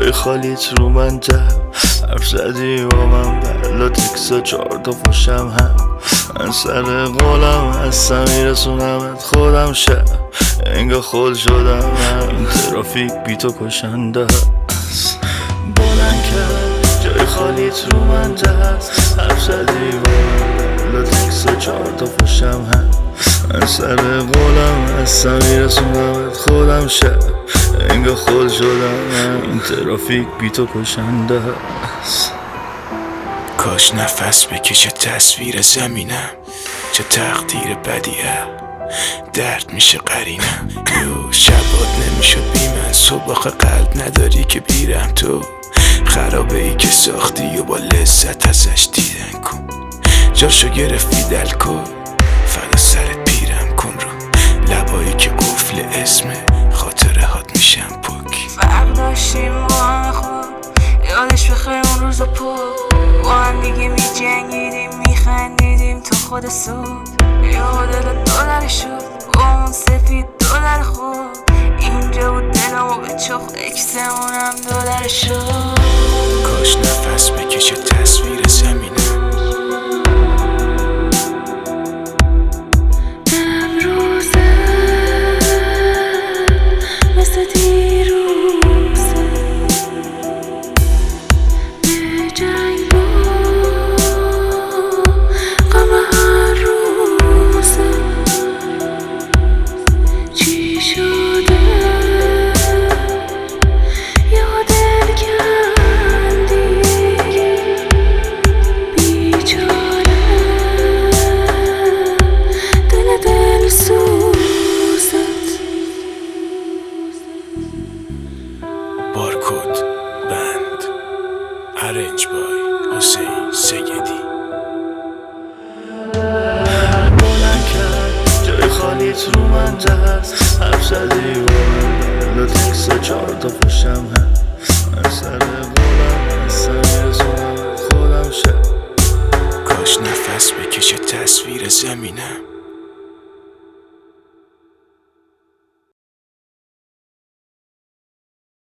جای خالیت رو من حرف زدی با من بلا تکسا 4 تا فشم هم من سر قولم هستم میرسونمت خودم شه انگار خود شدم این ترافیک بی تو کشنده است بلند کرد جای خالیت رو من حرف زدی با من بلا تکسا 4 تا فشم هم من سر قولم هستم میرسونمت خودم شه انگار خود شدم این ترافیک بی تو کشنده است کاش نفس بکشه تصویر زمینم چه تقدیر بدیه درد میشه قرینم شبات نمیشد بی من سباق قلب نداری که بیرم تو خرابه ای که ساختی و با لذت ازش دیدن کن جاشو گرفتی دل کن فدا سرت پیرم کن رو لبایی که قفل اسم خاطره هات میشم پک فرق داشتیم با هم خوب یادش بخیر اون روز پا با هم دیگه می جنگیدیم می خندیدیم تا خود صبح یاد دلار شد با اون سفید دلار خوب اینجا بود دلمو به چخ اکسمونم دلار شد کاش نفس بکشه تصویر زمینم بارکد بند ارنج بای حسین سگدی بلند کرد جای خالیت رو من حرف زدی با من بلا تکسا 4 تا پشم هم من سر قولم هستم میرسونمت خودم شه کاش نفس بکشه تصویر زمینم